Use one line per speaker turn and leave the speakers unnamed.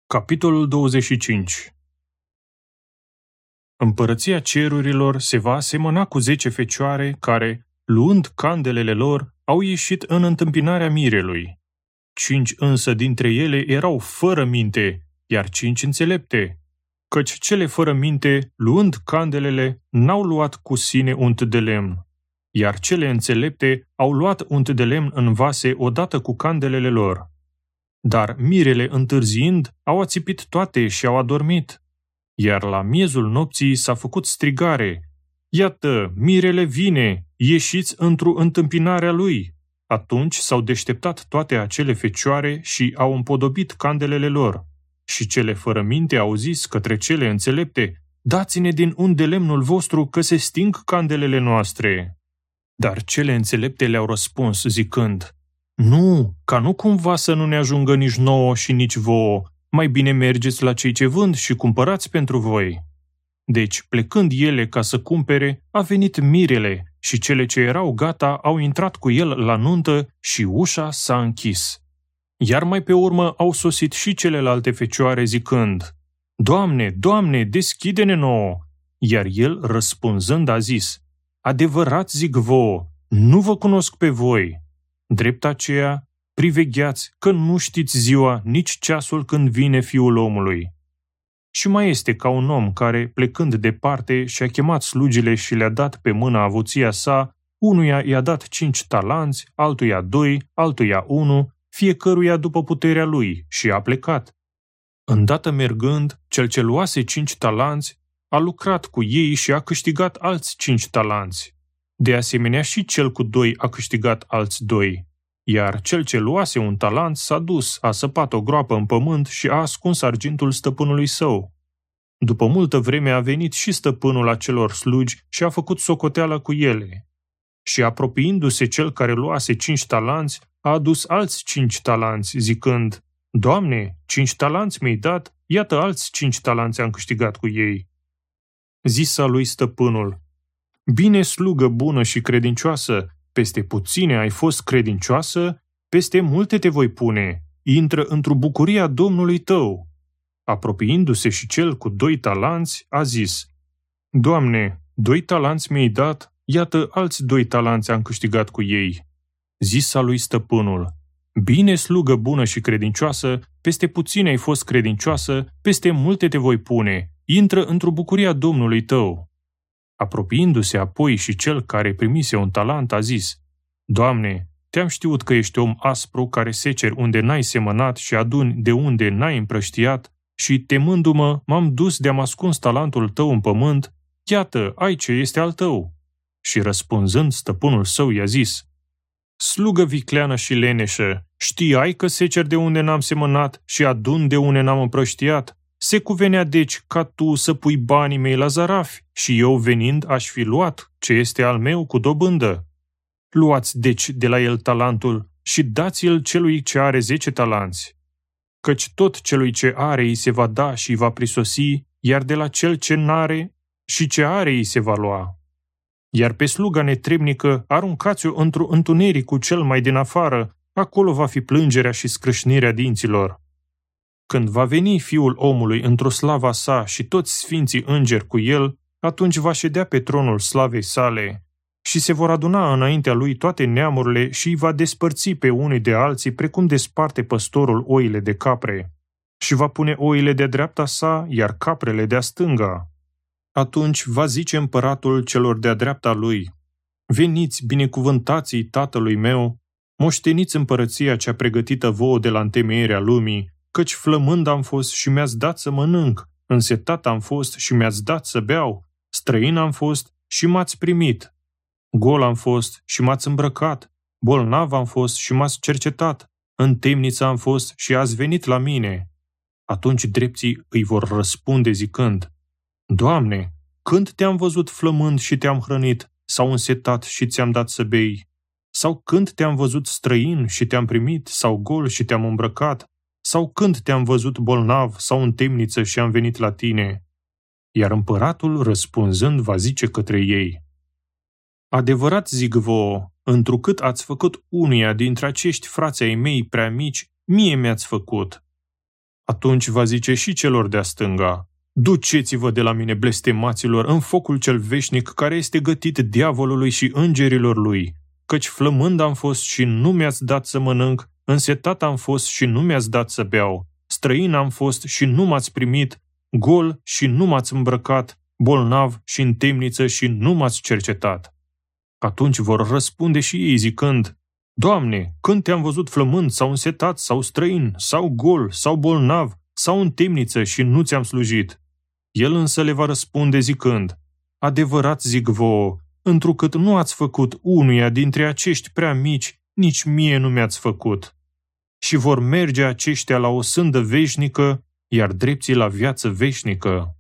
Capitolul 25. Împărăția cerurilor se va asemăna cu 10 fecioare care, luând candelele lor, au ieșit în întâmpinarea mirelui. 5 însă dintre ele erau fără minte, iar 5 înțelepte, căci cele fără minte, luând candelele, n-au luat cu sine unt de lemn, iar cele înțelepte au luat unt de lemn în vase odată cu candelele lor. Dar mirele, întârziind, au ațipit toate și au adormit. Iar la miezul nopții s-a făcut strigare: „Iată, mirele vine, ieșiți într-o întâmpinarea lui!” Atunci s-au deșteptat toate acele fecioare și au împodobit candelele lor. Și cele fără minte au zis către cele înțelepte: „Dați-ne din unt de lemnul vostru, că se sting candelele noastre.” Dar cele înțelepte le-au răspuns, zicând: „Nu, ca nu cumva să nu ne ajungă nici nouă și nici vouă, mai bine mergeți la cei ce vând și cumpărați pentru voi.” Deci, plecând ele ca să cumpere, a venit mirele și cele ce erau gata au intrat cu el la nuntă și ușa s-a închis. Iar mai pe urmă au sosit și celelalte fecioare zicând: „Doamne, Doamne, deschide-ne nouă!” Iar el, răspunzând, a zis: „Adevărat zic vouă, nu vă cunosc pe voi.” Drept aceea, privegheați că nu știți ziua, nici ceasul când vine Fiul omului. Și mai este ca un om care, plecând departe, și-a chemat slugile și le-a dat pe mână avuția sa, unuia i-a dat 5 talanți, altuia 2, altuia 1, fiecăruia după puterea lui, și a plecat. Îndată mergând, cel ce luase 5 talanți a lucrat cu ei și a câștigat alți 5 talanți. De asemenea și cel cu 2 a câștigat alți 2. Iar cel ce luase un talent s-a dus, a săpat o groapă în pământ și a ascuns argintul stăpânului său. După multă vreme a venit și stăpânul acelor slugi și a făcut socoteală cu ele. Și apropiindu-se cel care luase 5 talanți, a adus alți 5 talanți, zicând: „Doamne, 5 talanți mi-ai dat, iată alți 5 talanți am câștigat cu ei.” Zisa lui stăpânul: „Bine, slugă bună și credincioasă, peste puține ai fost credincioasă, peste multe te voi pune, intră într-o bucuria Domnului tău.” Apropiindu-se și cel cu 2 talanți, a zis: „Doamne, 2 talanți mi-ai dat, iată alți 2 talanți am câștigat cu ei.” Zisa lui stăpânul: „Bine, slugă bună și credincioasă, peste puține ai fost credincioasă, peste multe te voi pune, intră într-o bucuria Domnului tău.” Apropiindu-se apoi și cel care primise un talent a zis: „Doamne, te-am știut că ești om aspru care seceri unde n-ai semănat și aduni de unde n-ai împrăștiat și, temându-mă, m-am dus de-am ascuns talentul tău în pământ, iată, ai ce este al tău.” Și răspunzând, stăpânul său i-a zis: „Slugă vicleană și leneșă, știai că seceri de unde n-am semănat și adun de unde n-am împrăștiat? Se cuvenea deci ca tu să pui banii mei la zarafi și eu venind aș fi luat ce este al meu cu dobândă. Luați deci de la el talentul și dați-l celui ce are 10 talanți. Căci tot celui ce are îi se va da și îi va prisosi, iar de la cel ce n-are și ce are îi se va lua. Iar pe sluga netrebnică aruncați-o într-o întunericul cel mai din afară, acolo va fi plângerea și scrâșnirea dinților. Când va veni Fiul omului într-o slava sa și toți sfinții îngeri cu el, atunci va ședea pe tronul slavei sale și se vor aduna înaintea lui toate neamurile și îi va despărți pe unii de alții precum desparte păstorul oile de capre. Și va pune oile de-a dreapta sa, iar caprele de-a stânga. Atunci va zice împăratul celor de-a dreapta lui: „Veniți, binecuvântații tatălui meu, moșteniți împărăția cea pregătită vouă de la întemeierea lumii, căci flămând am fost și mi-ați dat să mănânc, însetat am fost și mi-ați dat să beau, străin am fost și m-ați primit, gol am fost și m-ați îmbrăcat, bolnav am fost și m-ați cercetat, în temniță am fost și ați venit la mine.” Atunci drepții îi vor răspunde zicând: „Doamne, când te-am văzut flămând și te-am hrănit, sau însetat și ți-am dat să bei? Sau când te-am văzut străin și te-am primit, sau gol și te-am îmbrăcat? Sau când te-am văzut bolnav sau în temniță și am venit la tine?” Iar împăratul, răspunzând, va zice către ei: „Adevărat zic vouă, întrucât ați făcut unuia dintre acești frați ai mei prea mici, mie mi-ați făcut.” Atunci va zice și celor de-a stânga: duceți-vă de la mine, blestemaților, în focul cel veșnic care este gătit diavolului și îngerilor lui, căci flămând am fost și nu mi-ați dat să mănânc, însetat am fost și nu mi-ați dat să beau, străin am fost și nu m-ați primit, gol și nu m-ați îmbrăcat, bolnav și în temniță și nu m-ați cercetat. Atunci vor răspunde și ei zicând: Doamne, când te-am văzut flămând sau însetat sau străin sau gol sau bolnav sau în temniță și nu ți-am slujit? El însă le va răspunde zicând: adevărat zic vouă, întrucât nu ați făcut unuia dintre acești prea mici, nici mie nu mi-ați făcut. Și vor merge aceștia la o sândă veșnică, iar drepții la viață veșnică.